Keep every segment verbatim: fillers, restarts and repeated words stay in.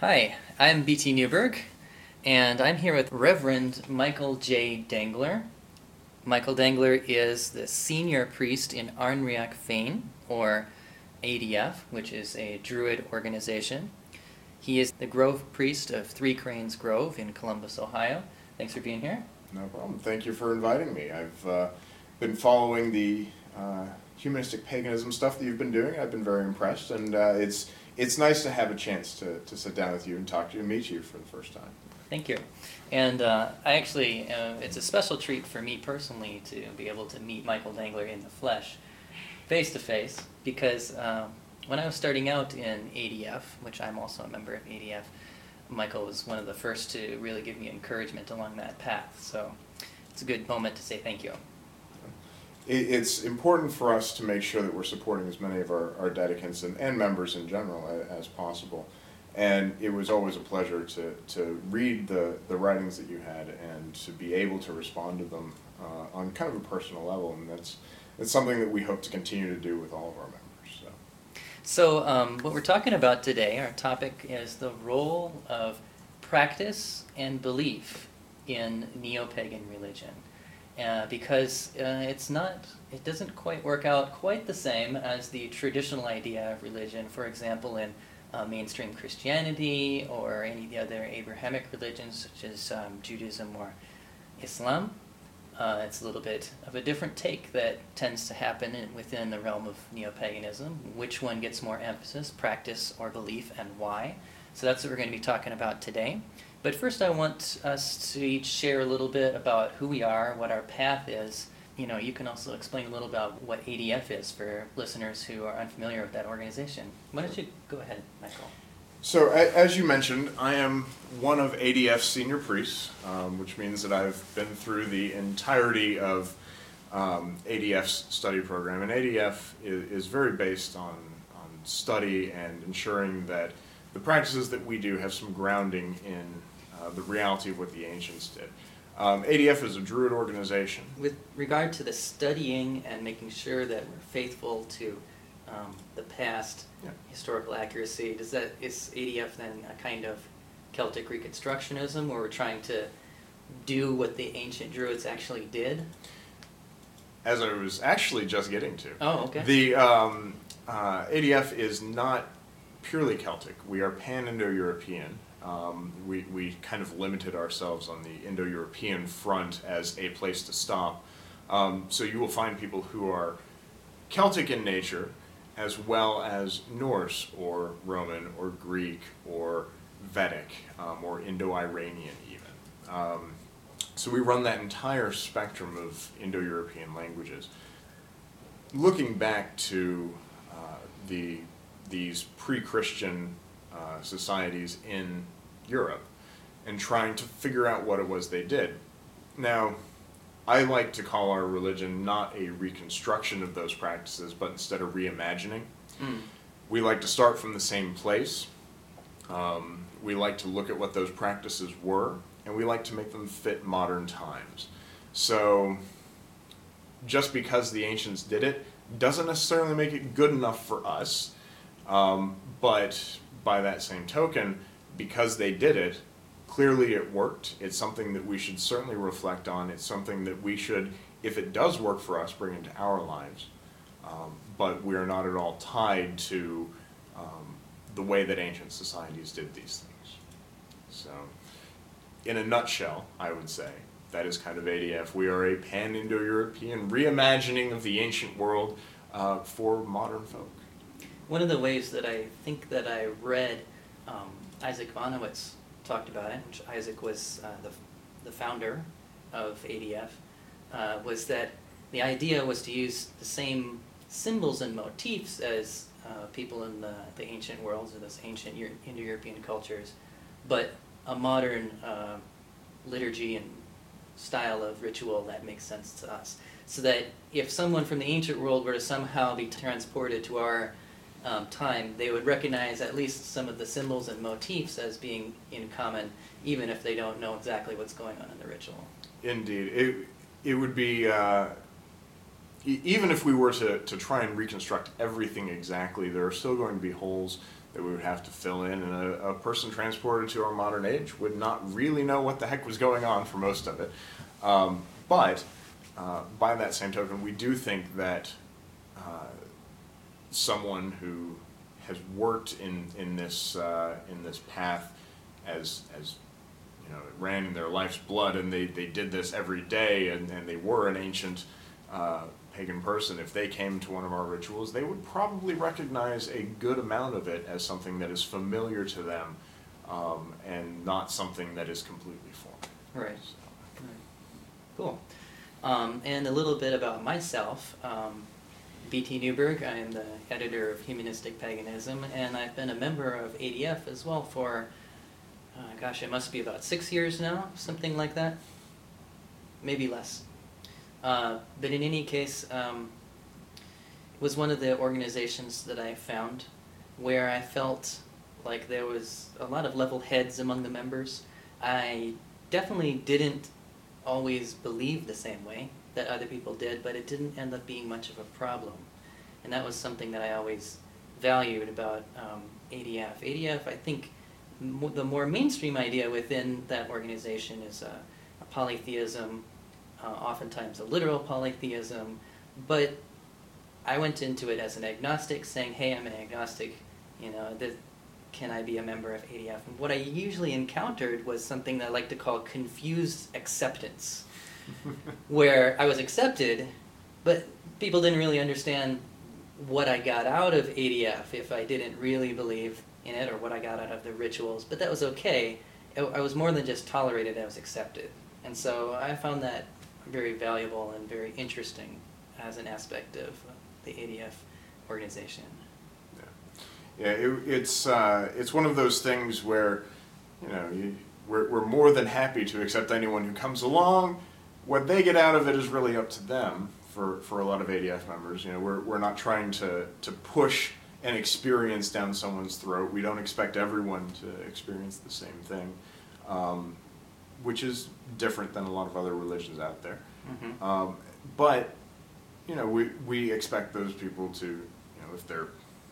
Hi, I'm B T Newberg, and I'm here with Reverend Michael J. Dangler. Michael Dangler is the senior priest in Arnriach Féin, or A D F, which is a Druid organization. He is the Grove priest of Three Cranes Grove in Columbus, Ohio. Thanks for being here. No problem. Thank you for inviting me. I've uh, been following the uh, humanistic paganism stuff that you've been doing. I've been very impressed, and uh, it's it's nice to have a chance to, to sit down with you and talk to you and meet you for the first time. Thank you. And uh, I actually, uh, it's a special treat for me personally to be able to meet Michael Dangler in the flesh, face to face, because uh, when I was starting out in A D F, which I'm also a member of A D F, Michael was one of the first to really give me encouragement along that path. So it's a good moment to say thank you. It's important for us to make sure that we're supporting as many of our, our dedicants and, and members in general as, as possible. And it was always a pleasure to, to read the, the writings that you had and to be able to respond to them uh, on kind of a personal level. And that's, that's something that we hope to continue to do with all of our members. So, so um, what we're talking about today, our topic is the role of practice and belief in neo-pagan religion. Uh, because uh, it's not, it doesn't quite work out quite the same as the traditional idea of religion, for example, in uh, mainstream Christianity or any of the other Abrahamic religions, such as um, Judaism or Islam. Uh, it's a little bit of a different take that tends to happen in, within the realm of neo-paganism. Which one gets more emphasis, practice or belief, and why? So that's what we're going to be talking about today. But first I want us to each share a little bit about who we are, what our path is. You know, you can also explain a little about what A D F is for listeners who are unfamiliar with that organization. Why don't you go ahead, Michael? So as you mentioned, I am one of A D F's senior priests, um, which means that I've been through the entirety of um, A D F's study program. And A D F is, is very based on, on study and ensuring that the practices that we do have some grounding in uh, the reality of what the ancients did. Um, A D F is a Druid organization. With regard to the studying and making sure that we're faithful to um, the past, yeah. historical accuracy, does that, is A D F then a kind of Celtic Reconstructionism, where we're trying to do what the ancient Druids actually did? As I was actually just getting to. Oh, okay. The um, uh, A D F is not purely Celtic. We are pan-Indo-European. Um, we, we kind of limited ourselves on the Indo-European front as a place to stop. Um, so you will find people who are Celtic in nature, as well as Norse or Roman or Greek or Vedic um, or Indo-Iranian even. Um, so we run that entire spectrum of Indo-European languages. Looking back to uh, the these pre-Christian uh, societies in Europe and trying to figure out what it was they did. Now, I like to call our religion not a reconstruction of those practices, but instead a reimagining. Mm. We like to start from the same place. Um, we like to look at what those practices were, and we like to make them fit modern times. So, just because the ancients did it doesn't necessarily make it good enough for us. Um, but by that same token, because they did it, clearly it worked. It's something that we should certainly reflect on. It's something that we should, if it does work for us, bring into our lives. Um, but we are not at all tied to um, the way that ancient societies did these things. So, in a nutshell, I would say, that is kind of A D F. We are a pan-Indo-European reimagining of the ancient world uh, for modern folk. One of the ways that I think that I read, um, Isaac Bonowitz talked about it, which Isaac was uh, the, the founder of A D F, uh, was that the idea was to use the same symbols and motifs as uh, people in the, the ancient worlds or those ancient Euro Indo-European cultures, but a modern uh, liturgy and style of ritual that makes sense to us. So that if someone from the ancient world were to somehow be transported to our Um, time, they would recognize at least some of the symbols and motifs as being in common, even if they don't know exactly what's going on in the ritual. Indeed. It, it would be, uh, e- even if we were to, to try and reconstruct everything exactly, there are still going to be holes that we would have to fill in, and a, a person transported to our modern age would not really know what the heck was going on for most of it. Um, but uh, by that same token, we do think that uh, someone who has worked in in this uh, in this path as as you know, it ran in their life's blood, and they, they did this every day, and, and they were an ancient uh, pagan person. If they came to one of our rituals, they would probably recognize a good amount of it as something that is familiar to them, um, and not something that is completely foreign. Right. Right. Cool. Um, and a little bit about myself. Um, B T Newberg, I am the editor of Humanistic Paganism, and I've been a member of A D F as well for Uh, gosh, it must be about six years now, something like that. Maybe less. Uh, but in any case, um, it was one of the organizations that I found where I felt like there was a lot of level heads among the members. I definitely didn't always believe the same way that other people did, but it didn't end up being much of a problem. And that was something that I always valued about um, A D F. A D F, I think, the more mainstream idea within that organization is a, a polytheism, uh, oftentimes a literal polytheism, but I went into it as an agnostic, saying, hey, I'm an agnostic, you know, that, can I be a member of A D F? And what I usually encountered was something that I like to call confused acceptance, where I was accepted, but people didn't really understand what I got out of A D F if I didn't really believe in it, or what I got out of the rituals, but that was okay. I was more than just tolerated, I was accepted. And so I found that very valuable and very interesting as an aspect of the A D F organization. Yeah, yeah it, it's, uh, it's one of those things where, you know, you, we're, we're more than happy to accept anyone who comes along. What they get out of it is really up to them for, for a lot of A D F members. You know, we're, we're not trying to, to push an experience down someone's throat. We don't expect everyone to experience the same thing, um, which is different than a lot of other religions out there. Mm-hmm. Um, but, you know, we, we expect those people to, you know, if they're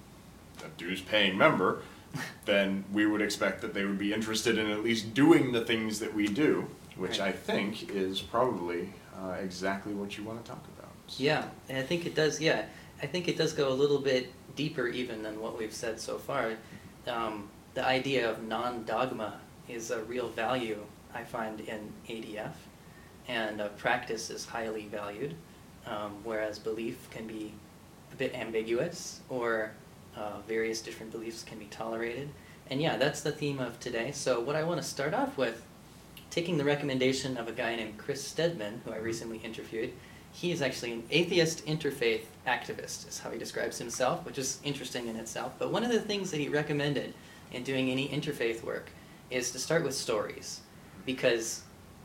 a dues-paying member, then we would expect that they would be interested in at least doing the things that we do, which right. I think is probably uh, exactly what you want to talk about. So. Yeah, and I think it does, yeah. I think it does go a little bit deeper even than what we've said so far. Um, the idea of non-dogma is a real value, I find, in A D F, and uh, practice is highly valued, um, whereas belief can be a bit ambiguous, or uh, various different beliefs can be tolerated. And yeah, that's the theme of today. So what I want to start off with, taking the recommendation of a guy named Chris Stedman, who I recently interviewed. He is actually an atheist interfaith activist, is how he describes himself, which is interesting in itself. But one of the things that he recommended in doing any interfaith work is to start with stories, because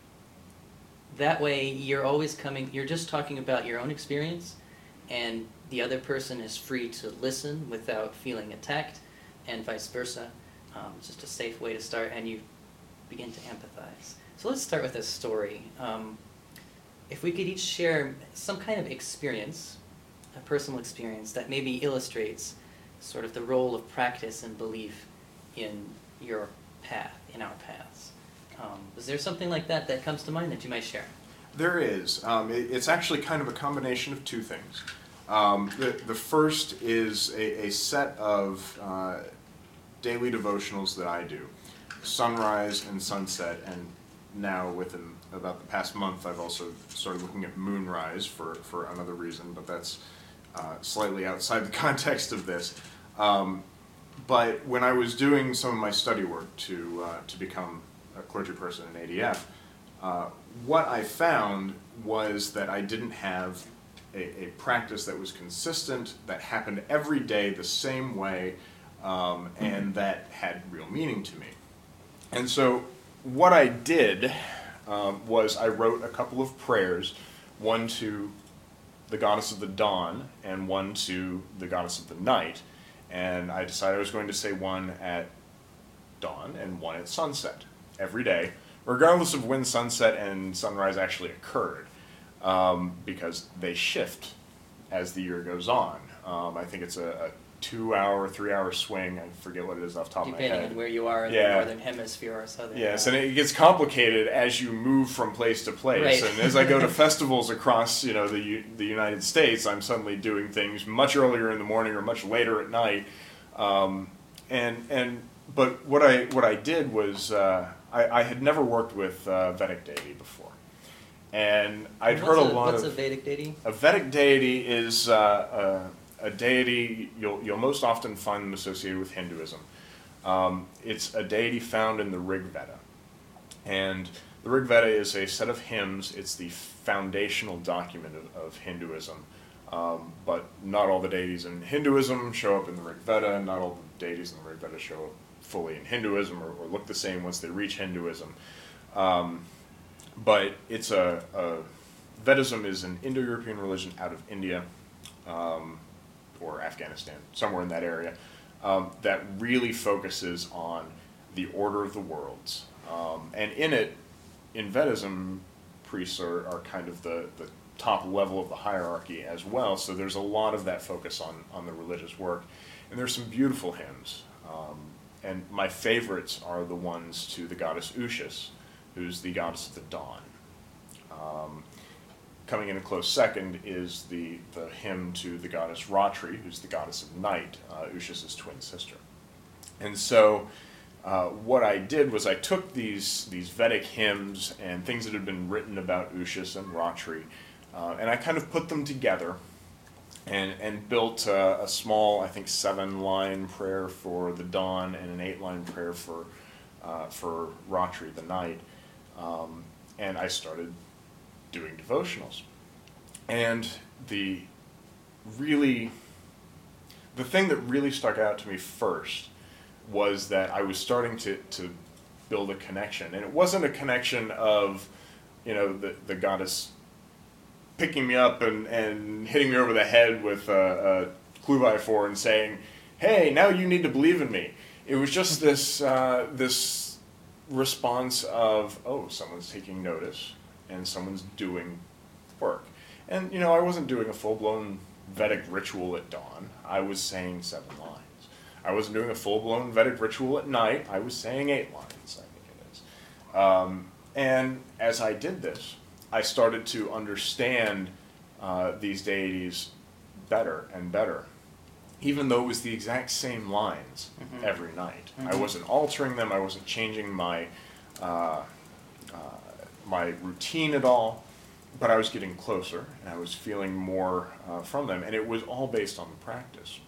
that way you're always coming, you're just talking about your own experience, and the other person is free to listen without feeling attacked, and vice versa. Um, it's just a safe way to start, and you begin to empathize. So let's start with a story. Um, If we could each share some kind of experience, a personal experience, that maybe illustrates sort of the role of practice and belief in your path, in our paths. Um, is there something like that that comes to mind that you might share? There is. Um, it, it's actually kind of a combination of two things. Um, the, the first is a, a set of uh, daily devotionals that I do, sunrise and sunset, and now within about the past month I've also started looking at moonrise for, for another reason, but that's uh, slightly outside the context of this. Um, but when I was doing some of my study work to, uh, to become a clergy person in A D F, uh, what I found was that I didn't have a, a practice that was consistent, that happened every day the same way, um, and that had real meaning to me. And so what I did um, was I wrote a couple of prayers, one to the goddess of the dawn and one to the goddess of the night. And I decided I was going to say one at dawn and one at sunset every day, regardless of when sunset and sunrise actually occurred, um, because they shift as the year goes on. Um, I think it's a, a two-hour, three-hour swing. I forget what it is off the top of my head. Depending on where you are in Yeah. the northern hemisphere or southern. Yes, uh, and it gets complicated as you move from place to place. Right. And as I go to festivals across, you know, the U- the United States, I'm suddenly doing things much earlier in the morning or much later at night. Um, and and but what I what I did was uh, I, I had never worked with uh, Vedic deity before, and I'd what's heard a, a lot what's of a Vedic deity? a Vedic deity is uh, a, a deity you'll you'll most often find them associated with Hinduism. Um, it's a deity found in the Rig Veda, and the Rig Veda is a set of hymns. It's the foundational document of, of Hinduism. Um, but not all the deities in Hinduism show up in the Rig Veda, and not all the deities in the Rig Veda show up fully in Hinduism or, or look the same once they reach Hinduism. Um, but it's a, a Vedism is an Indo-European religion out of India um, or Afghanistan, somewhere in that area, um, that really focuses on the order of the worlds. Um, and in it, in Vedism, priests are, are kind of the, the top level of the hierarchy as well, so there's a lot of that focus on, on the religious work. And there's some beautiful hymns. Um, and my favorites are the ones to the goddess Ushas, who's the goddess of the dawn. Um, coming in a close second is the, the hymn to the goddess Ratri, who's the goddess of night, uh, Ushas' twin sister. And so uh, what I did was I took these, these Vedic hymns and things that had been written about Ushas and Ratri, Uh, and I kind of put them together and, and built a, a small, I think, seven-line prayer for the dawn and an eight-line prayer for uh, for Ratri, the night. Um, and I started doing devotionals. And the really, the thing that really stuck out to me first was that I was starting to, to build a connection. And it wasn't a connection of, you know, the, the goddess picking me up and, and hitting me over the head with a, a clue by four and saying, hey, now you need to believe in me. It was just this uh, this response of, oh, someone's taking notice and someone's doing work. And, you know, I wasn't doing a full-blown Vedic ritual at dawn. I was saying seven lines. I wasn't doing a full-blown Vedic ritual at night. I was saying eight lines, I think it is. Um, and as I did this, I started to understand uh, these deities better and better, even though it was the exact same lines mm-hmm. every night. Mm-hmm. I wasn't altering them. I wasn't changing my uh, uh, my routine at all, but I was getting closer, and I was feeling more uh, from them, and it was all based on the practice.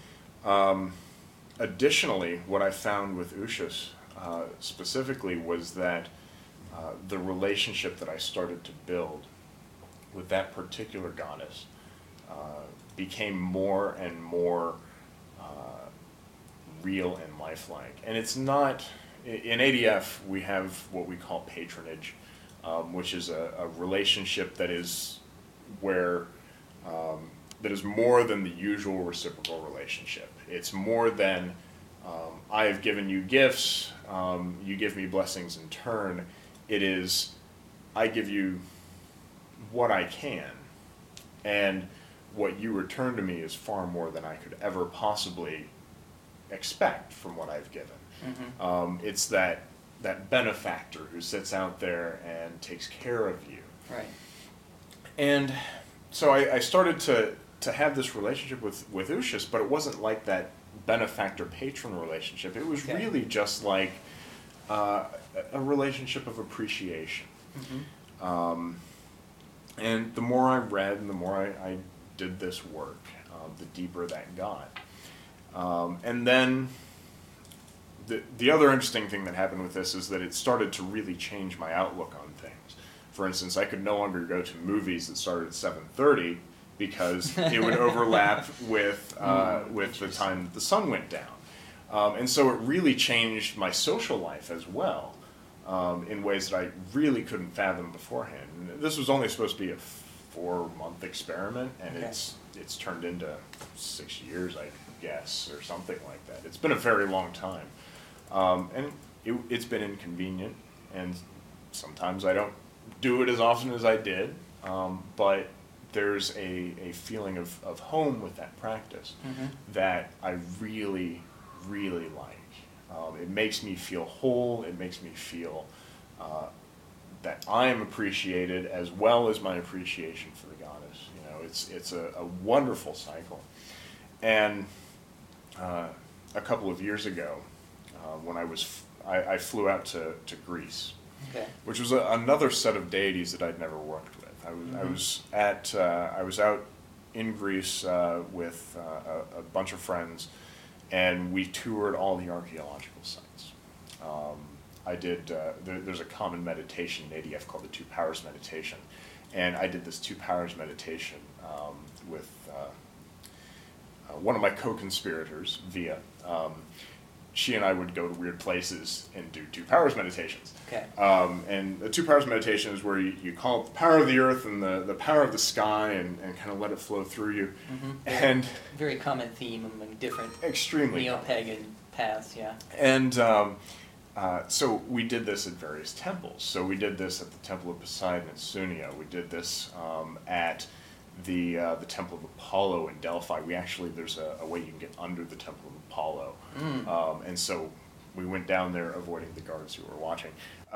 Um, additionally, what I found with Ushas uh, specifically was that Uh, the relationship that I started to build with that particular goddess uh, became more and more uh, real and lifelike. And it's not, in A D F we have what we call patronage, um, which is a, a relationship that is where, um, that is more than the usual reciprocal relationship. It's more than, um, I have given you gifts, um, you give me blessings in turn. It is, I give you what I can, and what you return to me is far more than I could ever possibly expect from what I've given. Mm-hmm. Um, it's that that benefactor who sits out there and takes care of you. Right. And so I, I started to, to have this relationship with, with Ushas, but it wasn't like that benefactor-patron relationship. It was okay. really just like uh, a relationship of appreciation. Mm-hmm. Um, and the more I read and the more I, I did this work, um, the deeper that got. Um, and then the, the other interesting thing that happened with this is that it started to really change my outlook on things. For instance, I could no longer go to movies that started at seven thirty because it would overlap with, uh, mm, with the time that the sun went down. Um, and so it really changed my social life as well, um, in ways that I really couldn't fathom beforehand. And this was only supposed to be a four-month experiment, and okay. it's it's turned into six years, I guess, or something like that. It's been a very long time. Um, and it, it's been inconvenient, and sometimes I don't do it as often as I did, um, but there's a, a feeling of, of home with that practice Mm-hmm. that I really, really like. Um, it makes me feel whole. It makes me feel uh, that I am appreciated as well as my appreciation for the goddess. You know, it's it's a, a wonderful cycle. And uh, a couple of years ago, uh, when I was f- I, I flew out to, to Greece, Okay. which was a, another set of deities that I'd never worked with. I was I Mhm. was at uh, I was out in Greece uh, with uh, a, a bunch of friends, and we toured all the archaeological sites. Um, I did. Uh, there, there's a common meditation in A D F called the Two Powers Meditation, and I did this Two Powers Meditation um, with uh, uh, one of my co-conspirators, Via. Um, she and I would go to weird places and do Two Powers meditations. Okay. Um, and the Two Powers meditation is where you, you call it the power of the earth and the, the power of the sky and, and kind of let it flow through you. Mm-hmm. And Very common theme among different extremely common. neo-pagan paths, yeah. And um, uh, so we did this at various temples. So we did this at the Temple of Poseidon in Sunia. We did this um, at the uh, the Temple of Apollo in Delphi. We actually, there's a, a way you can get under the Temple of Apollo. Mm. Um, and so we went down there avoiding the guards who were watching.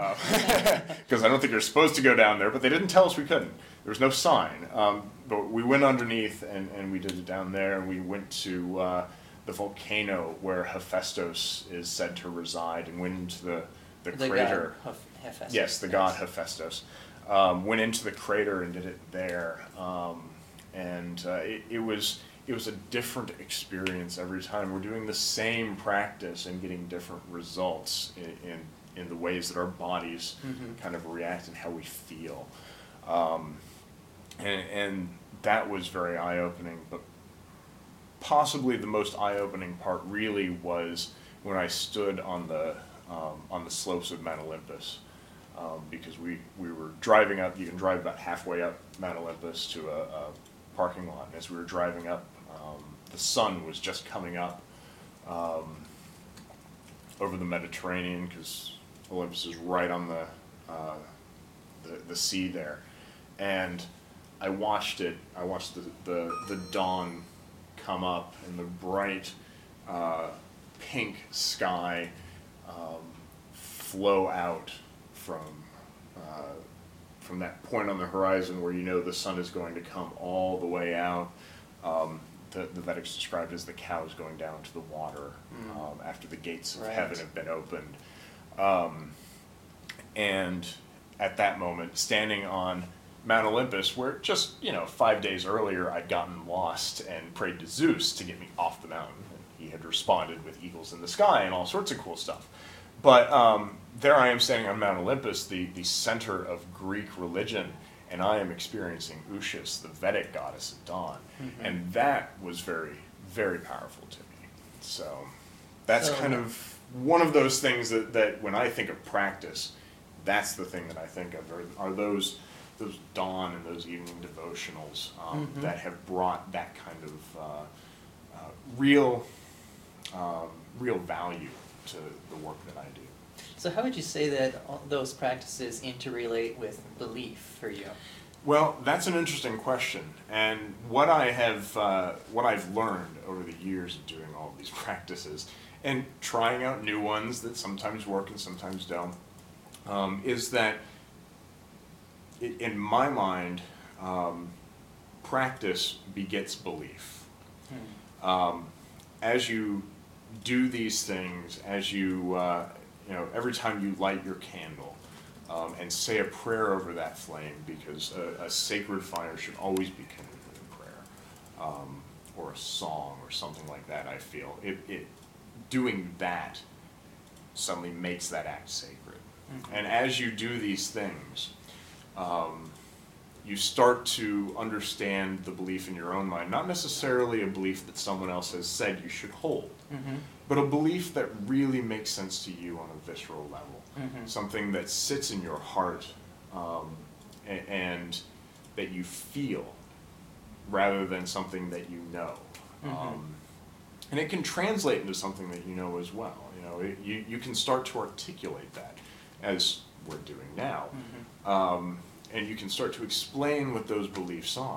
Because uh, I don't think you're supposed to go down there, but they didn't tell us we couldn't. There was no sign. Um, but we went underneath and, and we did it down there. And we went to uh, the volcano where Hephaestus is said to reside and went into the, the, The crater. god Heph- Hephaestus. Yes, the god Hephaestus. Um, went into the crater and did it there. Um, and uh, it, it was it was a different experience every time. We're doing the same practice and getting different results in, in, in the ways that our bodies Mhm. kind of react and how we feel. Um, and, and that was very eye-opening, but possibly the most eye-opening part really was when I stood on the um, on the slopes of Mount Olympus. Um, because we, we were driving up, you can drive about halfway up Mount Olympus to a, a parking lot. And as we were driving up, um, the sun was just coming up um, over the Mediterranean, because Olympus is right on the, uh, the the sea there. And I watched it, I watched the, the, the dawn come up and the bright uh, pink sky um, flow out from uh, from that point on the horizon where you know the sun is going to come all the way out. Um, the, the Vedics described as the cows going down to the water Mm. um, after the gates of Right. heaven have been opened. Um, and at that moment, standing on Mount Olympus, where just, you know, five days earlier I'd gotten lost and prayed to Zeus to get me off the mountain. And he had responded with eagles in the sky and all sorts of cool stuff. But um, there I am standing on Mount Olympus, the, the center of Greek religion, and I am experiencing Ushas, the Vedic goddess of dawn. Mhm. And that was very, very powerful to me. So that's So- kind of one of those things that, that when I think of practice, that's the thing that I think of, are, are those those dawn and those evening devotionals um, Mhm. that have brought that kind of uh, uh, real, um, real value to the work that I do. So how would you say that all those practices interrelate with belief for you? Well, that's an interesting question, and what I have, uh, what I've learned over the years of doing all of these practices and trying out new ones that sometimes work and sometimes don't, um, is that i- in my mind, um, practice begets belief. Hmm. Um, as you do these things, as you, uh, you know, every time you light your candle um, and say a prayer over that flame, because a, a sacred fire should always be kindled with a prayer, um, or a song or something like that, I feel. It, it, doing that suddenly makes that act sacred. Mhm. And as you do these things, um, you start to understand the belief in your own mind, not necessarily a belief that someone else has said you should hold, Mhm. but a belief that really makes sense to you on a visceral level, Mhm. something that sits in your heart um, a- and that you feel rather than something that you know. Mhm. Um, and it can translate into something that you know as well. You know, it, you, you can start to articulate that, as we're doing now. Mhm. Um, and you can start to explain what those beliefs are.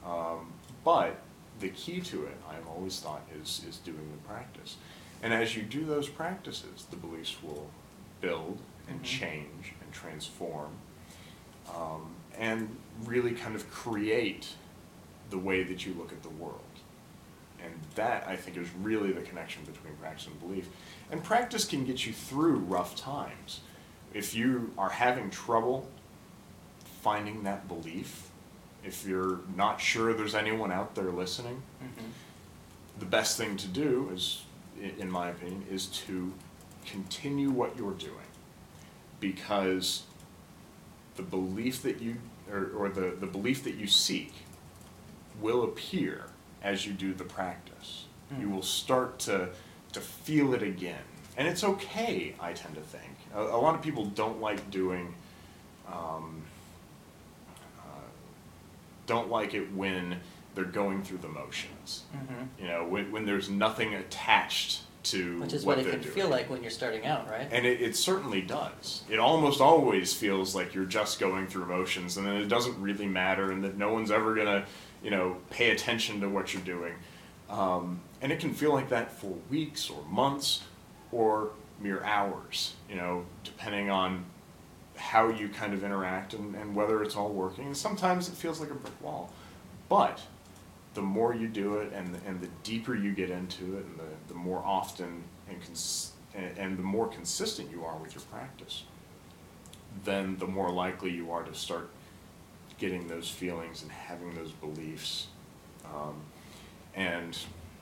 Um, but the key to it, I've always thought, is, is doing the practice. And as you do those practices, the beliefs will build and Mhm. change and transform, um, and really kind of create the way that you look at the world. And that, I think, is really the connection between practice and belief. And practice can get you through rough times. If you are having trouble finding that belief, if you're not sure there's anyone out there listening, Mhm. the best thing to do is, i- in my opinion, is to continue what you're doing. Because the belief that you, or, or the, the belief that you seek will appear as you do the practice. Mm. You will start to, to feel it again. And it's okay, I tend to think. A, a lot of people don't like doing, um, uh, don't like it when they're going through the motions. Mhm. You know, when, when there's nothing attached to Which is what what it they're can doing. feel like when you're starting out, right? And it, it certainly does. It almost always feels like you're just going through motions, and then it doesn't really matter, and that no one's ever gonna, you know, pay attention to what you're doing. Um, and it can feel like that for weeks or months or mere hours, you know, depending on how you kind of interact and, and whether it's all working. And sometimes it feels like a brick wall. But the more you do it, and the, and the deeper you get into it, and the, the more often and, cons- and, and the more consistent you are with your practice, then the more likely you are to start getting those feelings and having those beliefs. Um, and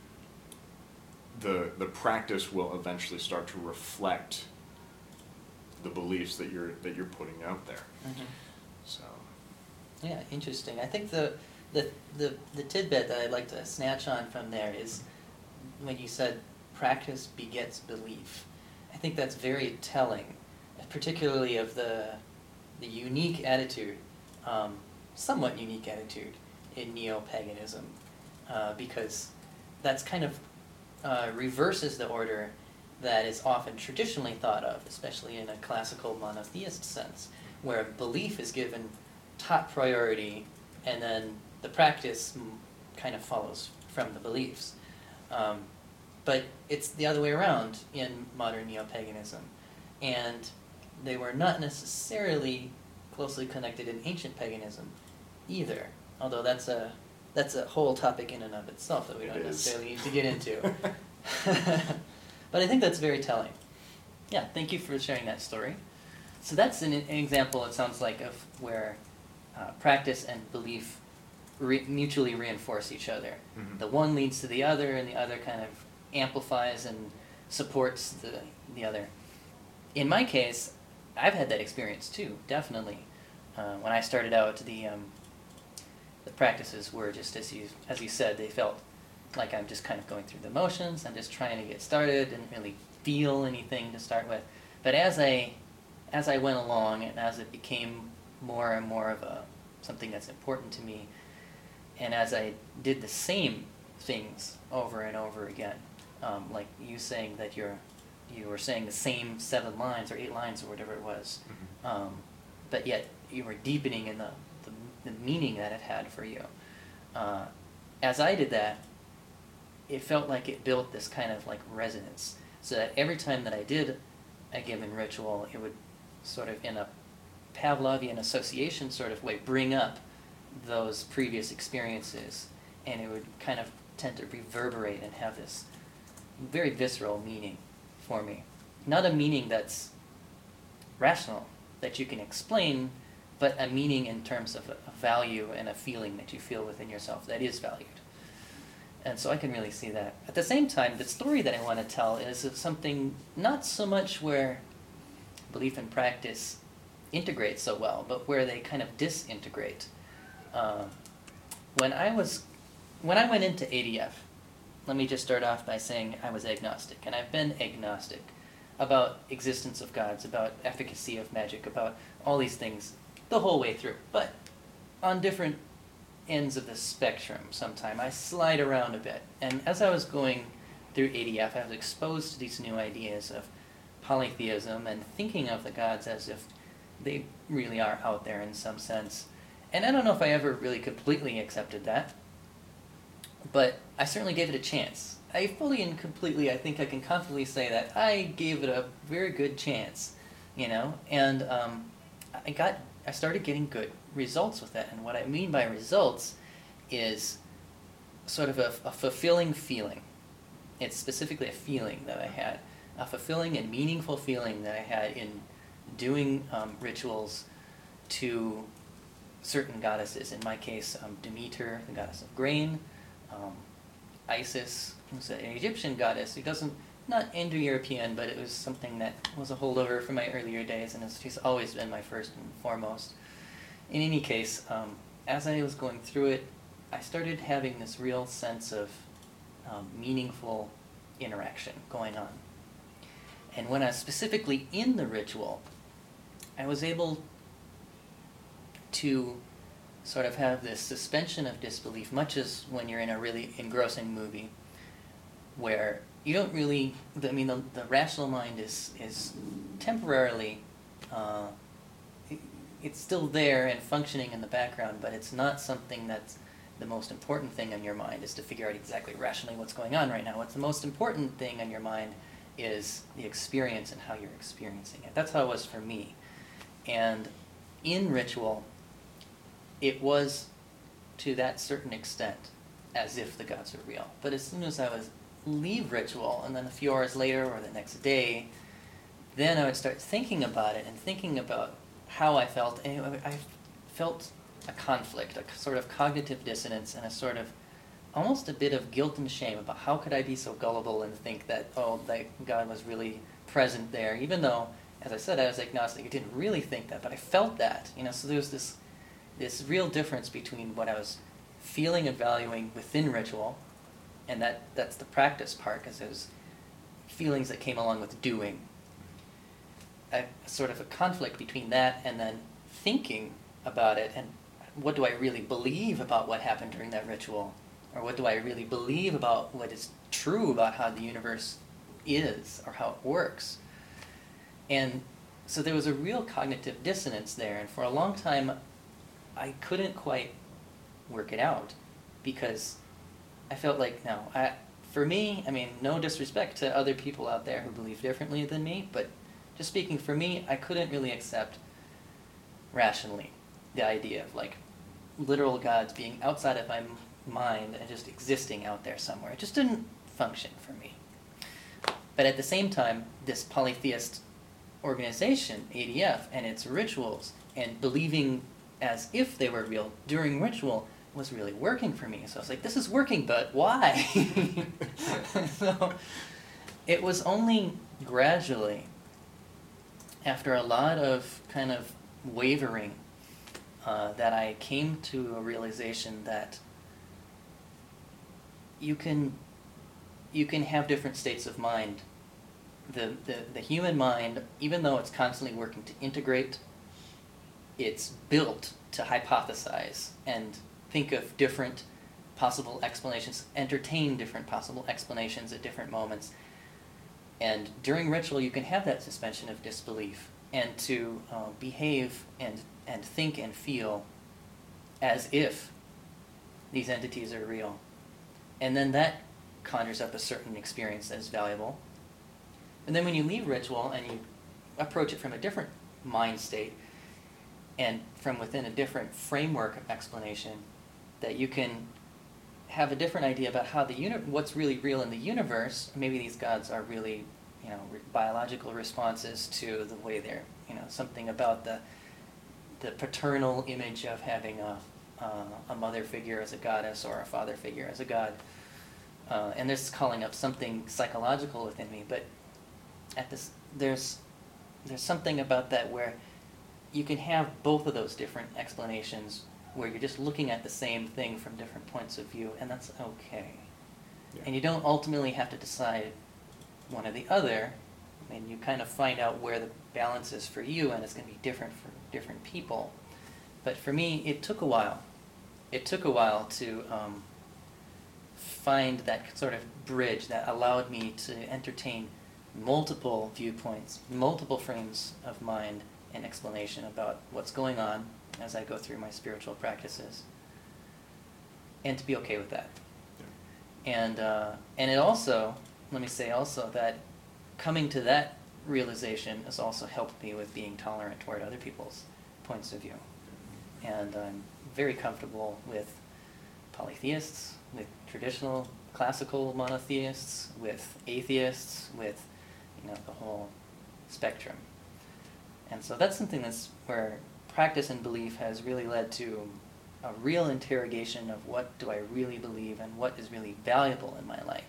the, the practice will eventually start to reflect the beliefs that you're, that you're putting out there. Mhm. So. Yeah, interesting. I think the, the the the tidbit that I'd like to snatch on from there is when you said practice begets belief. I think that's very telling, particularly of the the unique attitude, um, somewhat unique attitude in neo-paganism, uh, because that's kind of uh, reverses the order that is often traditionally thought of, especially in a classical monotheist sense, where belief is given top priority, and then the practice mm, kind of follows from the beliefs. Um, but it's the other way around in modern neo-paganism. And they were not necessarily closely connected in ancient paganism either, although that's a, that's a whole topic in and of itself that we It don't is. necessarily need to get into. But I think that's very telling. Yeah, thank you for sharing that story. So that's an, an example, it sounds like, of where uh, practice and belief re- mutually reinforce each other. Mhm. The one leads to the other, and the other kind of amplifies and supports the, the other. In my case, I've had that experience too, definitely. Uh, when I started out, the um, the practices were just as you as you said, they felt like I'm just kind of going through the motions. I'm just trying to get started, didn't really feel anything to start with. But as I as I went along, and as it became more and more of a something that's important to me, and as I did the same things over and over again, um, like you saying that you're you were saying the same seven lines or eight lines or whatever it was, Mhm. um, but yet you were deepening in the, the, the meaning that it had for you. Uh, as I did that, it felt like it built this kind of like resonance, so that every time that I did a given ritual, it would sort of, in a Pavlovian association sort of way, bring up those previous experiences, and it would kind of tend to reverberate and have this very visceral meaning for me. Not a meaning that's rational, that you can explain, but a meaning in terms of a, a value and a feeling that you feel within yourself that is valued. And so I can really see that. At the same time, the story that I want to tell is of something not so much where belief and practice integrate so well, but where they kind of disintegrate. Uh, when I was, when I went into A D F, let me just start off by saying I was agnostic, and I've been agnostic about existence of gods, about efficacy of magic, about all these things the whole way through. But on different ends of the spectrum sometime, I slide around a bit. And as I was going through A D F, I was exposed to these new ideas of polytheism and thinking of the gods as if they really are out there in some sense. and I don't know if I ever really completely accepted that, but I certainly gave it a chance. I fully and completely, I think I can confidently say that I gave it a very good chance, you know, and um, I got, I started getting good results with that. And what I mean by results is sort of a, a fulfilling feeling. It's specifically a feeling that I had, a fulfilling and meaningful feeling that I had in doing um, rituals to certain goddesses. In my case, um, Demeter, the goddess of grain, um, Isis, who's an Egyptian goddess who doesn't, not Indo-European, but it was something that was a holdover from my earlier days, and she's always been my first and foremost. In any case, um, as I was going through it, I started having this real sense of um, meaningful interaction going on. And when I was specifically in the ritual, I was able to sort of have this suspension of disbelief, much as when you're in a really engrossing movie, where you don't really, I mean, the, the rational mind is, is temporarily, uh, it, it's still there and functioning in the background, but it's not something that's the most important thing on your mind is to figure out exactly rationally what's going on right now. What's the most important thing on your mind is the experience and how you're experiencing it. That's how it was for me. And in ritual, it was to that certain extent as if the gods were real. But as soon as I would leave ritual, and then a few hours later or the next day, then I would start thinking about it and thinking about how I felt. And I felt a conflict, a sort of cognitive dissonance, and a sort of almost a bit of guilt and shame about how could I be so gullible and think that, oh, that God was really present there, even though, as I said, I was agnostic. I didn't really think that, but I felt that. You know, so there was this this real difference between what I was feeling and valuing within ritual, and that, that's the practice part, because there's feelings that came along with doing. A sort of a conflict between that and then thinking about it, and what do I really believe about what happened during that ritual? Or what do I really believe about what is true about how the universe is, or how it works? And so there was a real cognitive dissonance there, and for a long time, I couldn't quite work it out, because I felt like, no, I, for me, I mean, no disrespect to other people out there who believe differently than me, but just speaking for me, I couldn't really accept rationally the idea of like literal gods being outside of my mind and just existing out there somewhere. It just didn't function for me. But at the same time, this polytheist organization, A D F, and its rituals, and believing as if they were real during ritual was really working for me. So I was like, this is working, but why? So it was only gradually, after a lot of kind of wavering, uh, that I came to a realization that you can you can have different states of mind. The, the, the human mind, even though it's constantly working to integrate, it's built to hypothesize and think of different possible explanations, entertain different possible explanations at different moments. And during ritual, you can have that suspension of disbelief and to uh, behave and, and think and feel as if these entities are real. And then that conjures up a certain experience that is valuable. And then when you leave ritual and you approach it from a different mind state and from within a different framework of explanation, that you can have a different idea about how the uni- what's really real in the universe. Maybe these gods are really, you know, re- biological responses to the way they're, you know, something about the the paternal image of having a uh, a mother figure as a goddess or a father figure as a god. Uh, and this is calling up something psychological within me, but at this, there's there's something about that where you can have both of those different explanations where you're just looking at the same thing from different points of view, and that's okay. Yeah. And you don't ultimately have to decide one or the other, and you kind of find out where the balance is for you, and it's going to be different for different people. But for me, it took a while. It took a while to um, find that sort of bridge that allowed me to entertain multiple viewpoints, multiple frames of mind and explanation about what's going on as I go through my spiritual practices, and to be okay with that. Yeah. And uh, and it also, let me say also that coming to that realization has also helped me with being tolerant toward other people's points of view. And I'm very comfortable with polytheists, with traditional classical monotheists, with atheists, with, you know, the whole spectrum. And so that's something that's where practice and belief has really led to a real interrogation of what do I really believe and what is really valuable in my life.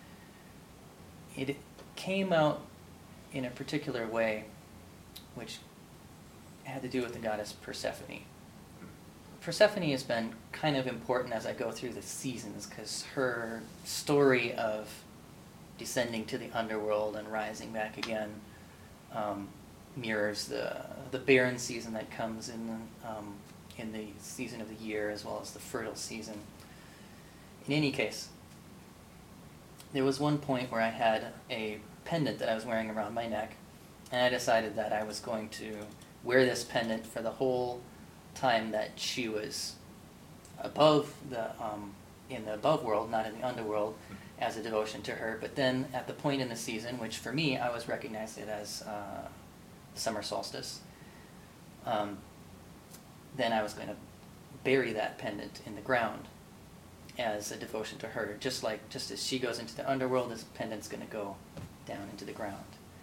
It came out in a particular way which had to do with the goddess Persephone. Persephone has been kind of important as I go through the seasons because her story of descending to the underworld and rising back again um, mirrors the the barren season that comes in the, um, in the season of the year as well as the fertile season. In any case, there was one point where I had a pendant that I was wearing around my neck, and I decided that I was going to wear this pendant for the whole time that she was above the um, in the above world, not in the underworld, as a devotion to her. But then at the point in the season, which for me I was recognized it as uh, summer solstice, um, then I was going to bury that pendant in the ground as a devotion to her, just like just as she goes into the underworld, this pendant's going to go down into the ground.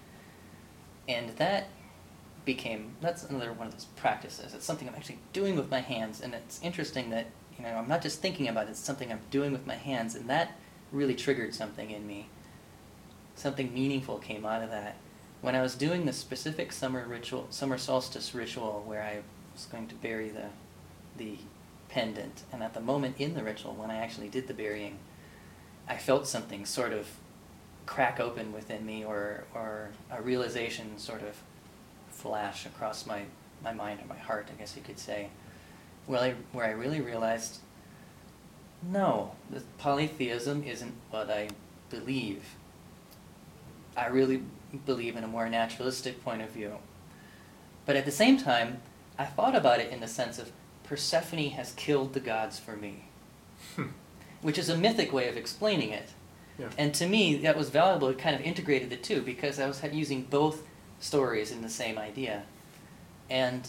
And that became, that's another one of those practices. It's something I'm actually doing with my hands, and it's interesting that, you know, I'm not just thinking about it, it's something I'm doing with my hands, and that really triggered something in me. Something meaningful came out of that. When I was doing the specific summer ritual, summer solstice ritual, where I was going to bury the the pendant, and at the moment in the ritual, when I actually did the burying, I felt something sort of crack open within me, or or a realization sort of flash across my, my mind or my heart, I guess you could say, where I, where I really realized, no, the polytheism isn't what I believe. I really believe in a more naturalistic point of view. But at the same time, I thought about it in the sense of Persephone has killed the gods for me, which is a mythic way of explaining it. Yeah. And to me, that was valuable. It kind of integrated the two because I was using both stories in the same idea. And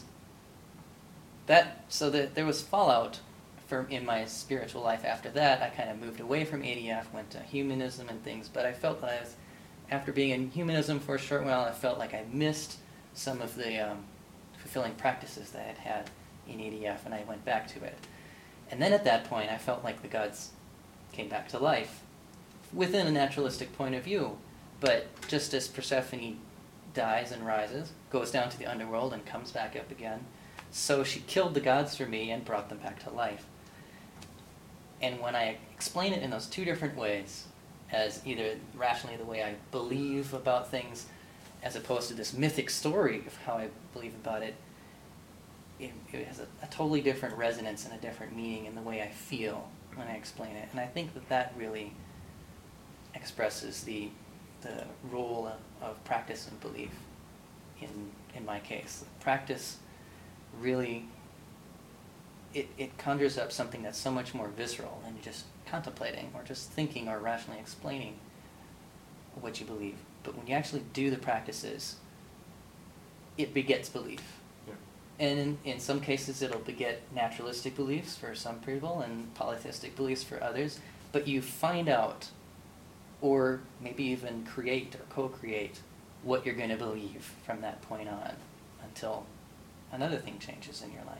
that, so that there was fallout from in my spiritual life after that. I kind of moved away from A D F, went to humanism and things, but I felt that I was, after being in humanism for a short while, I felt like I missed some of the um, fulfilling practices that I had had in A D F, and I went back to it. And then at that point, I felt like the gods came back to life within a naturalistic point of view. But just as Persephone dies and rises, goes down to the underworld and comes back up again, so she killed the gods for me and brought them back to life. And when I explain it in those two different ways, as either rationally the way I believe about things, as opposed to this mythic story of how I believe about it, it, it has a, a totally different resonance and a different meaning in the way I feel when I explain it. And I think that that really expresses the the role of, of practice and belief in in my case. Practice really, it, it conjures up something that's so much more visceral than just contemplating or just thinking or rationally explaining what you believe. But when you actually do the practices, it begets belief. Yeah. And in, in some cases it'll beget naturalistic beliefs for some people and polytheistic beliefs for others, but you find out, or maybe even create or co-create, what you're going to believe from that point on until another thing changes in your life.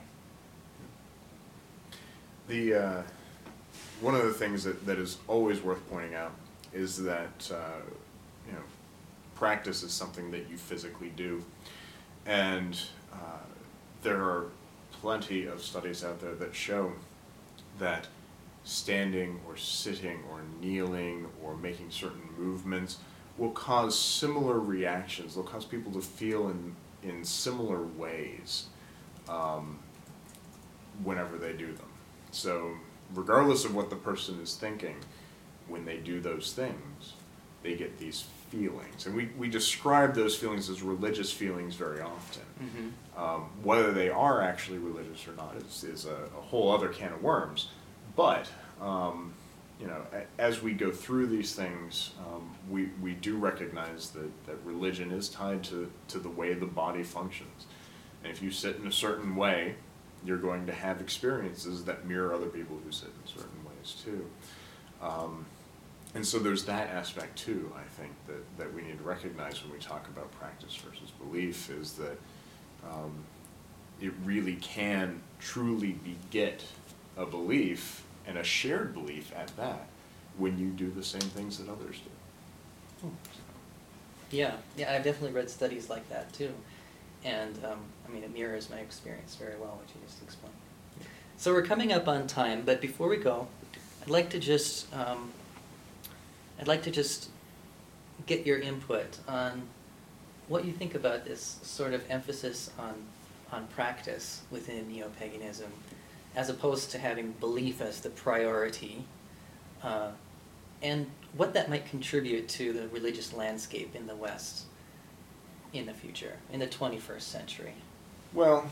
The uh, one of the things that, that is always worth pointing out is that uh, you know, practice is something that you physically do, and uh, there are plenty of studies out there that show that standing or sitting or kneeling or making certain movements will cause similar reactions. They'll cause people to feel in, in similar ways um, whenever they do them. So regardless of what the person is thinking, when they do those things, they get these feelings. And we, we describe those feelings as religious feelings very often. Mm-hmm. Um, whether they are actually religious or not is, is a, a whole other can of worms. But, um, you know, a, as we go through these things, um, we, we do recognize that, that religion is tied to, to the way the body functions. And if you sit in a certain way, you're going to have experiences that mirror other people who sit in certain ways too. Um, and so there's that aspect too, I think, that, that we need to recognize when we talk about practice versus belief, is that um, it really can truly beget a belief, and a shared belief at that, when you do the same things that others do. Yeah, yeah, I've definitely read studies like that too. And, um, I mean, it mirrors my experience very well, what you just explained. So we're coming up on time, but before we go, I'd like to just, um, I'd like to just get your input on what you think about this sort of emphasis on, on practice within neo-paganism, as opposed to having belief as the priority, uh, and what that might contribute to the religious landscape in the West in the future, in the twenty-first century. Well,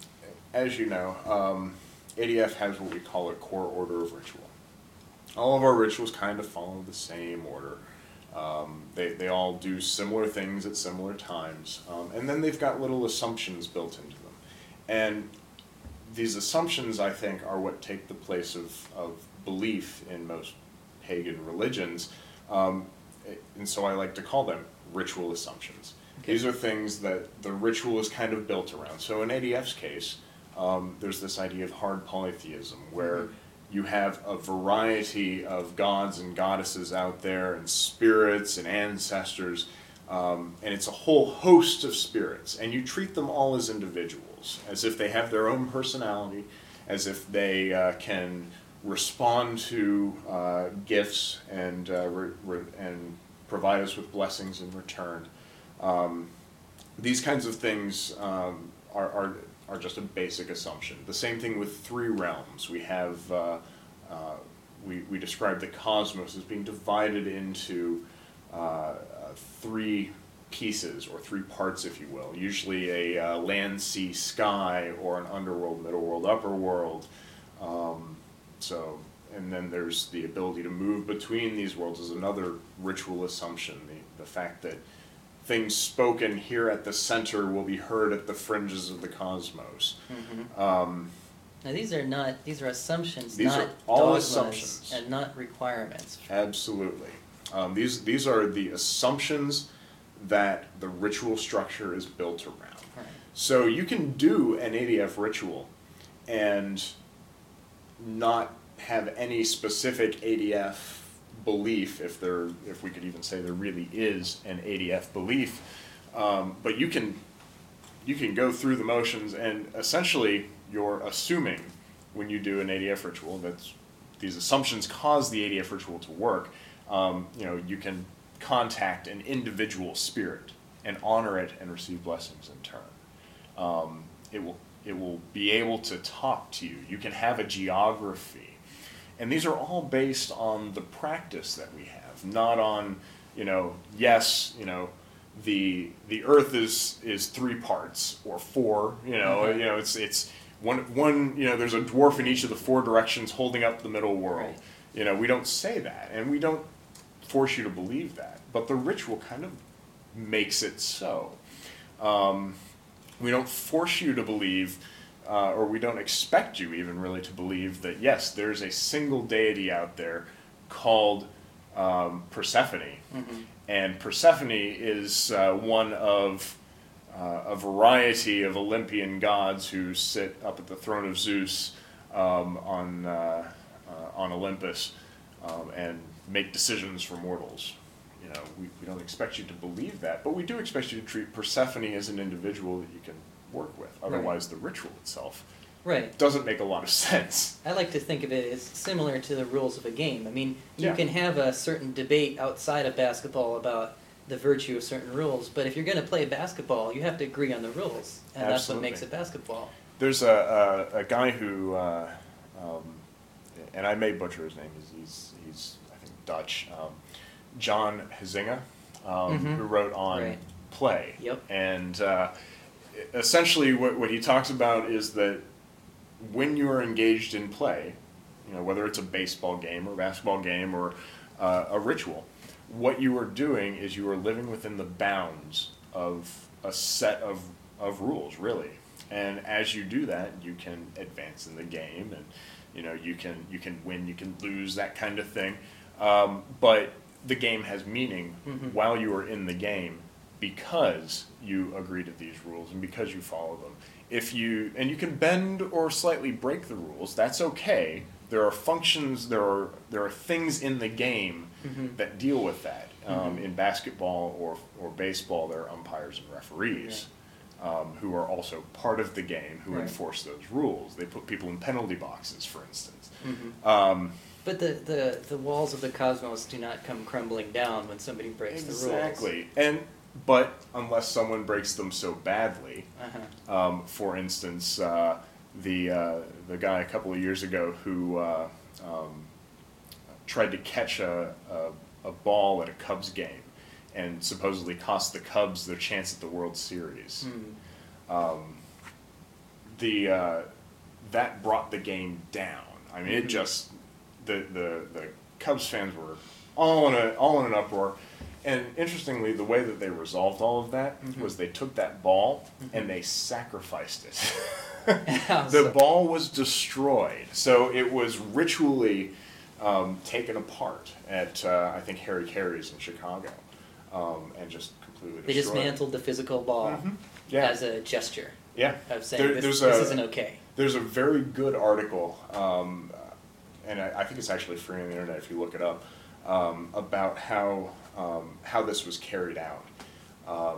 as you know, um, A D F has what we call a core order of ritual. All of our rituals kind of follow the same order. Um, they, they all do similar things at similar times, um, and then they've got little assumptions built into them. And these assumptions, I think, are what take the place of, of belief in most pagan religions, um, and so I like to call them ritual assumptions. Okay. These are things that the ritual is kind of built around. So in A D F's case, um, there's this idea of hard polytheism, where mm-hmm. you have a variety of gods and goddesses out there, and spirits and ancestors, um, and it's a whole host of spirits, and you treat them all as individuals, as if they have their own personality, as if they uh, can respond to uh, gifts and uh, re re and provide us with blessings in return. Um, these kinds of things um, are, are, are just a basic assumption. The same thing with three realms. We have, uh, uh, we, we describe the cosmos as being divided into uh, uh, three pieces, or three parts, if you will. Usually a uh, land, sea, sky, or an underworld, middle world, upper world. Um, so, and then there's the ability to move between these worlds is another ritual assumption. The, the fact that things spoken here at the center will be heard at the fringes of the cosmos. Mm-hmm. um, now these are not, these are assumptions, these not are all dogmas assumptions. And not requirements. Absolutely. Um, these, these are the assumptions that the ritual structure is built around. Right. So you can do an A D F ritual and not have any specific A D F belief, if there, if we could even say there really is an A D F belief, um, but you can, you can go through the motions, and essentially you're assuming when you do an A D F ritual that these assumptions cause the A D F ritual to work. Um, you know, you can contact an individual spirit and honor it and receive blessings in turn. Um, it will, it will be able to talk to you. You can have a geography. And these are all based on the practice that we have, not on, you know, yes, you know, the the earth is is three parts or four, you know, mm-hmm. you know, it's it's one one, you know, there's a dwarf in each of the four directions holding up the middle world. Right. You know, we don't say that, and we don't force you to believe that, but the ritual kind of makes it so. Um, we don't force you to believe. Uh, or we don't expect you even really to believe that, yes, there's a single deity out there called um, Persephone. Mm-hmm. And Persephone is uh, one of uh, a variety of Olympian gods who sit up at the throne of Zeus um, on, uh, uh, on Olympus um, and make decisions for mortals. You know, we, we don't expect you to believe that, but we do expect you to treat Persephone as an individual that you can work with. Otherwise, right. the ritual itself right. doesn't make a lot of sense. I like to think of it as similar to the rules of a game. I mean, you yeah. can have a certain debate outside of basketball about the virtue of certain rules, but if you're going to play basketball, you have to agree on the rules, and Absolutely. That's what makes it basketball. There's a, a, a guy who, uh, um, and I may butcher his name, he's, he's, he's I think, Dutch, um, John Huizinga. um, Mhm. who wrote on Right. play. Yep. And uh, essentially, what, what he talks about is that when you are engaged in play, you know, whether it's a baseball game or basketball game or uh, a ritual, what you are doing is you are living within the bounds of a set of, of rules, really. And as you do that, you can advance in the game, and you know you can you can win, you can lose, that kind of thing. Um, but the game has meaning Mhm. while you are in the game because you agree to these rules and because you follow them. If you and you can bend or slightly break the rules, that's okay. There are functions, there are there are things in the game Mhm. that deal with that. Um, Mhm. in basketball or or baseball, there are umpires and referees. Um, who are also part of the game, who Right. enforce those rules. They put people in penalty boxes, for instance. Mhm. Um, But the, the, the walls of the cosmos do not come crumbling down when somebody breaks the rules. exactly. And but unless someone breaks them so badly, Uh-huh. um, for instance, uh, the uh, the guy a couple of years ago who uh, um, tried to catch a, a a ball at a Cubs game and supposedly cost the Cubs their chance at the World Series. Hmm. Um, the uh, that brought the game down. I mean, it Mhm. just the the the Cubs fans were all in a all in an uproar. And interestingly, the way that they resolved all of that Mhm. was they took that ball Mhm. and they sacrificed it. How The so? ball was destroyed, so it was ritually um, taken apart at uh, I think Harry Caray's in Chicago, um, and just completely They destroyed. dismantled the physical ball Mhm. Yeah. as a gesture Yeah, of saying There- this, there's this a- isn't okay. There's a very good article, um, and I, I think it's actually free on the internet if you look it up, um, about how um, how this was carried out. Um,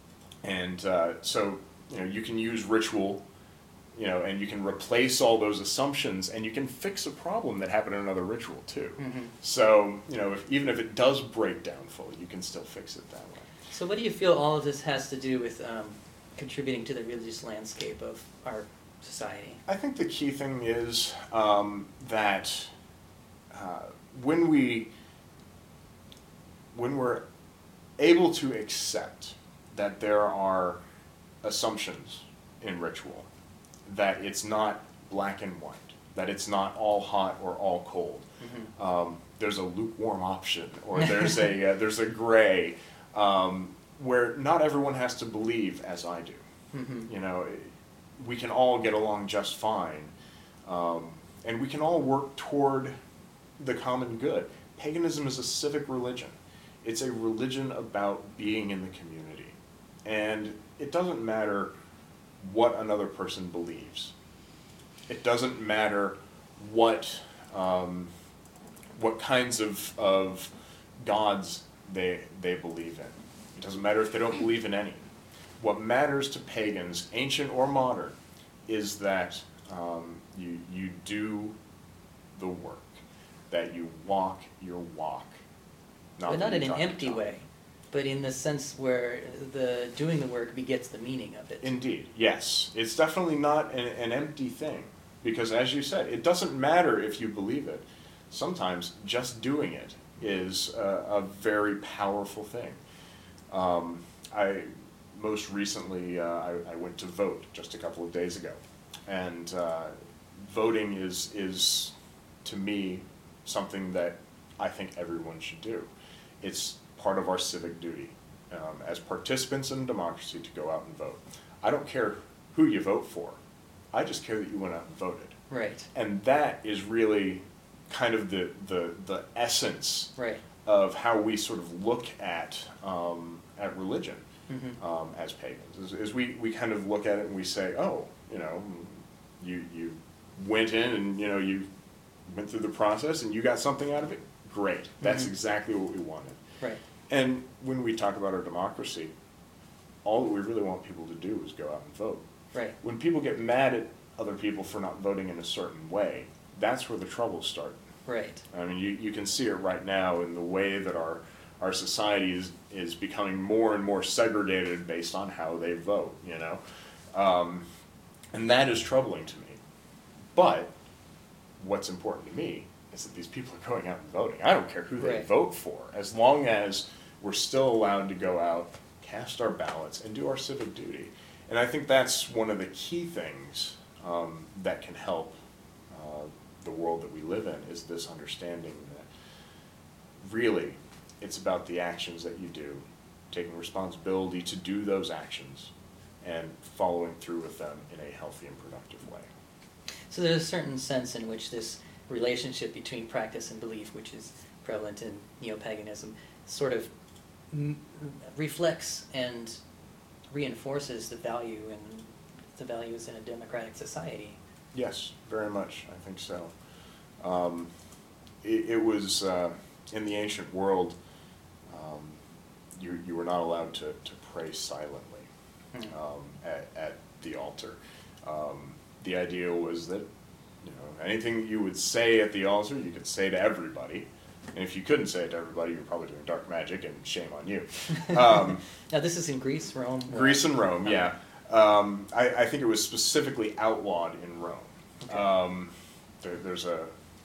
and uh, so, you know, you can use ritual, you know, and you can replace all those assumptions, and you can fix a problem that happened in another ritual too. Mhm. So, you know, if, even if it does break down fully, you can still fix it that way. So what do you feel all of this has to do with um, contributing to the religious landscape of our society? I think the key thing is um, that uh, when we when we're able to accept that there are assumptions in ritual, that it's not black and white, that it's not all hot or all cold. Mhm. Um, there's a lukewarm option, or there's a uh, there's a gray, um, where not everyone has to believe as I do. Mhm. You know, we can all get along just fine, um, and we can all work toward the common good. Paganism is a civic religion. It's a religion about being in the community, and it doesn't matter what another person believes. It doesn't matter what um, what kinds of of gods they they believe in. It doesn't matter if they don't believe in any. What matters to pagans, ancient or modern, is that um, you you do the work, that you walk your walk. But that not you in an talk your empty talk. way, but in the sense where the doing the work begets the meaning of it. Indeed, yes. It's definitely not an, an empty thing, because as you said, it doesn't matter if you believe it. Sometimes just doing it is a, a very powerful thing. Um, I most recently uh, I, I went to vote just a couple of days ago, and uh, voting is is to me something that I think everyone should do. It's part of our civic duty um, as participants in democracy to go out and vote. I don't care who you vote for. I just care that you went out and voted. Right. And that is really kind of the, the, the essence Right. of how we sort of look at, um, at religion Mhm. um, as pagans. Is, is we, we kind of look at it and we say, oh, you know, you, you went in and, you know, you went through the process and you got something out of it. Great. That's Mhm. exactly what we wanted. Right. And when we talk about our democracy, all that we really want people to do is go out and vote. Right. When people get mad at other people for not voting in a certain way, that's where the troubles start. Right. I mean, you, you can see it right now in the way that our, our society is, is becoming more and more segregated based on how they vote, you know? Um, and that is troubling to me. But what's important to me is that these people are going out and voting. I don't care who they Right. vote for, as long as we're still allowed to go out, cast our ballots, and do our civic duty. And I think that's one of the key things um, that can help uh, the world that we live in, is this understanding that really it's about the actions that you do, taking responsibility to do those actions, and following through with them in a healthy and productive way. So there's a certain sense in which this relationship between practice and belief, which is prevalent in neo-paganism, sort of m reflects and reinforces the value and the values in a democratic society. Yes, very much. I think so. Um, it, it was uh, in the ancient world. Um, you you were not allowed to to pray silently Hmm. um, at at the altar. Um, the idea was that, you know, anything you would say at the altar, you could say to everybody. And if you couldn't say it to everybody, you're probably doing dark magic, and shame on you. Um, Now this is in Greece, Rome? Greece and Rome, Oh. yeah. Um, I, I think it was specifically outlawed in Rome. Okay. Um, there, there's a,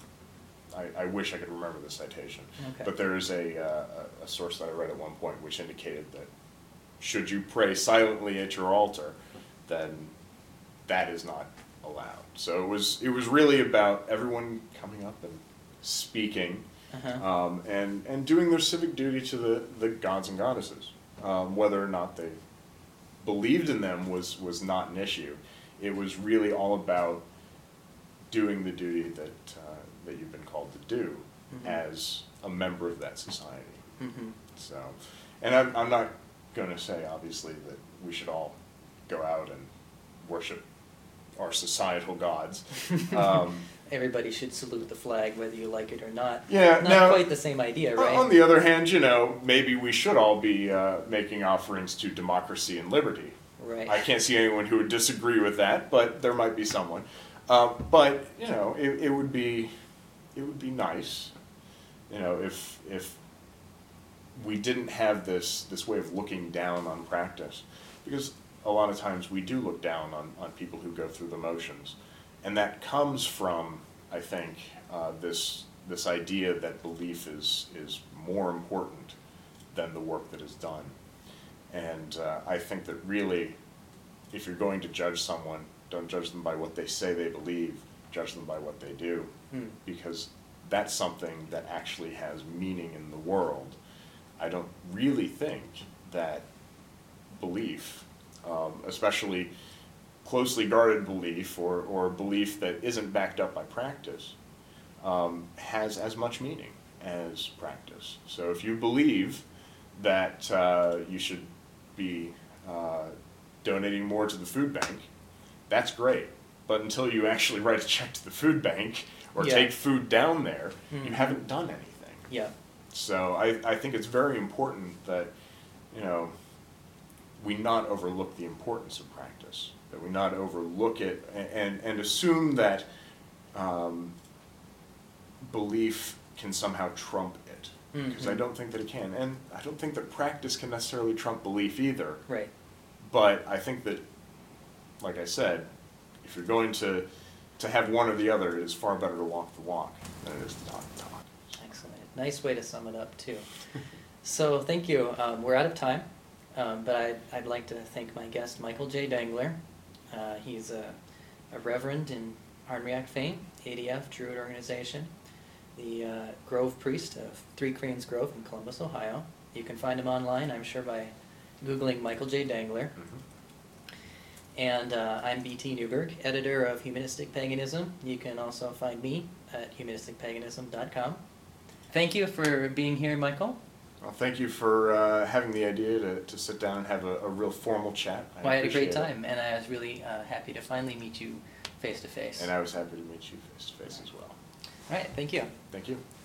I, I wish I could remember the citation, Okay. but there is a, uh, a source that I read at one point which indicated that should you pray silently at your altar, then that is not allowed. So it was, it was really about everyone coming up and speaking, Uh-huh. um, and, and doing their civic duty to the, the gods and goddesses. Um, whether or not they believed in them was, was not an issue. It was really all about doing the duty that, uh, that you've been called to do Mhm. as a member of that society. Mm-hmm. So, and I'm, I'm not going to say, obviously, that we should all go out and worship our societal gods. Um, Everybody should salute the flag, whether you like it or not. Yeah, Not now- quite the same idea, right? On the other hand, you know, maybe we should all be uh, making offerings to democracy and liberty. Right. I can't see anyone who would disagree with that, but there might be someone. Um, but you know, it, it would be, it would be nice, you know, if if we didn't have this this way of looking down on practice, because a lot of times we do look down on on people who go through the motions, and that comes from, I think, uh, this this idea that belief is is more important than the work that is done. And uh, I think that really, if you're going to judge someone, don't judge them by what they say they believe, judge them by what they do. Hmm. Because that's something that actually has meaning in the world. I don't really think that belief, um, especially closely guarded belief or, or belief that isn't backed up by practice, um, has as much meaning as practice. So if you believe that uh, you should be uh, donating more to the food bank, that's great. But until you actually write a check to the food bank or Yeah. take food down there, Mhm. you haven't done anything. Yeah. So I, I think it's very important that, you know, we not overlook the importance of practice, that we not overlook it and, and, and assume that um, belief can somehow trump it. Because I Mhm. don't think that it can. And I don't think that practice can necessarily trump belief either. Right. But I think that, like I said, if you're going to, to have one or the other, it is far better to walk the walk than it is to talk the talk. Excellent. Nice way to sum it up, too. So thank you. Um, we're out of time, um, but I'd, I'd like to thank my guest, Michael J. Dangler. Uh, he's a, a reverend in Arnriach fame, A D F, Druid organization, the uh, Grove priest of Three Cranes Grove in Columbus, Ohio. You can find him online, I'm sure, by Googling Michael J. Dangler. Mhm. And uh, I'm B T Newberg, editor of Humanistic Paganism. You can also find me at humanistic paganism dot com. Thank you for being here, Michael. Well, thank you for uh, having the idea to, to sit down and have a, a real formal chat. Well, I had a great appreciate it. time, and I was really uh, happy to finally meet you face to face. And I was happy to meet you face to face as well. All right, thank you. Thank you.